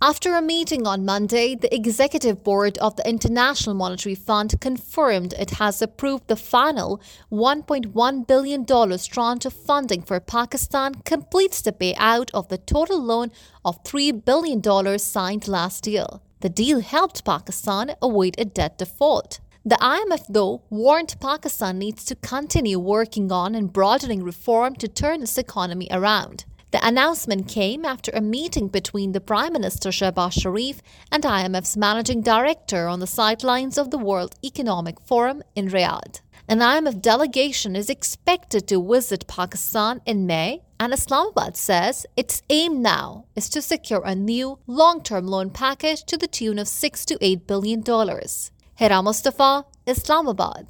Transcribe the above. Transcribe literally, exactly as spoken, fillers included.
After a meeting on Monday, the Executive Board of the International Monetary Fund confirmed it has approved the final one point one billion dollars tranche of funding for Pakistan completes the payout of the total loan of three billion dollars signed last year. The deal helped Pakistan avoid a debt default. The I M F, though, warned Pakistan needs to continue working on and broadening reform to turn its economy around. The announcement came after a meeting between the Prime Minister Shehbaz Sharif and I M F's Managing Director on the sidelines of the World Economic Forum in Riyadh. An I M F delegation is expected to visit Pakistan in May, and Islamabad says its aim now is to secure a new long-term loan package to the tune of six to eight billion dollars. Hira Mustafa, Islamabad.